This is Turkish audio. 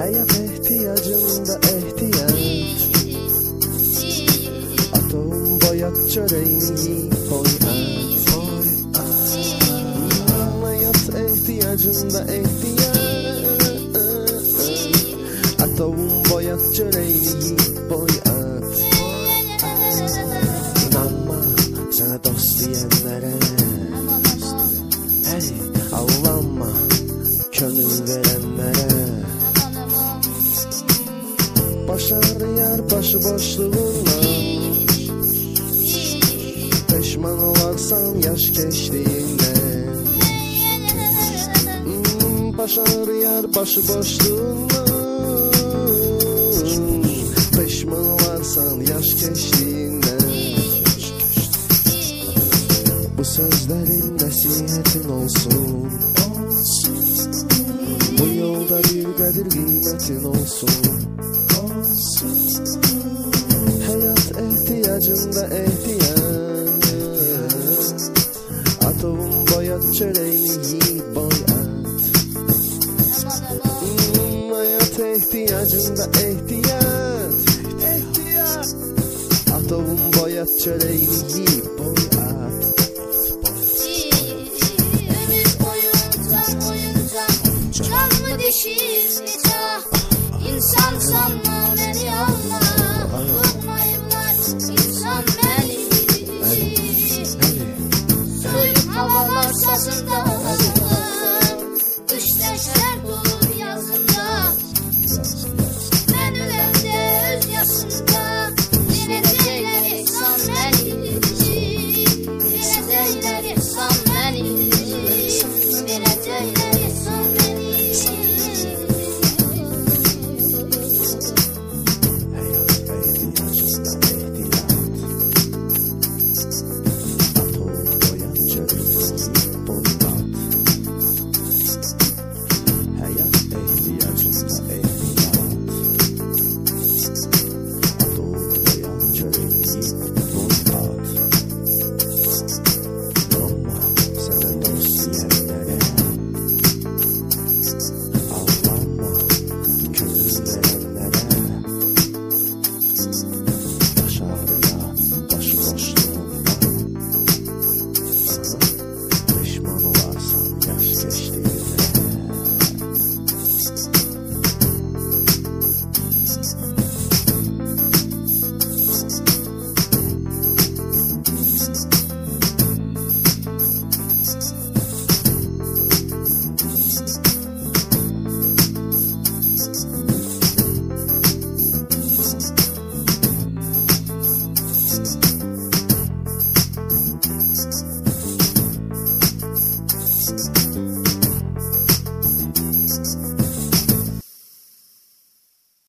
Hayat ihtiyacında ihtiyaç. Atom boyat çöreğini yiy boy at. Hayat ihtiyacında ihtiyaç. Atom boyat çöreğini yiy boy at. İnanma sana dost diyenlere. Hey, allanma könül verenlere. Başar yar başıboşluğunla. Peşman olarsan yaş geçtiğinden. Başar yar başıboşluğunla. Peşman olarsan yaş geçtiğinden. Bu sözlerin nasihatin olsun. Bu yolda bir kadir kıymetin olsun. Hayat ihtiyacında ihtiyaç. Atom boyat çöreğini yiy boy at. Hayat ihtiyacında ihtiyaç. Atom boyat çöreğini yiy boy at. Oyuncak, can mı dişi, insan sanma.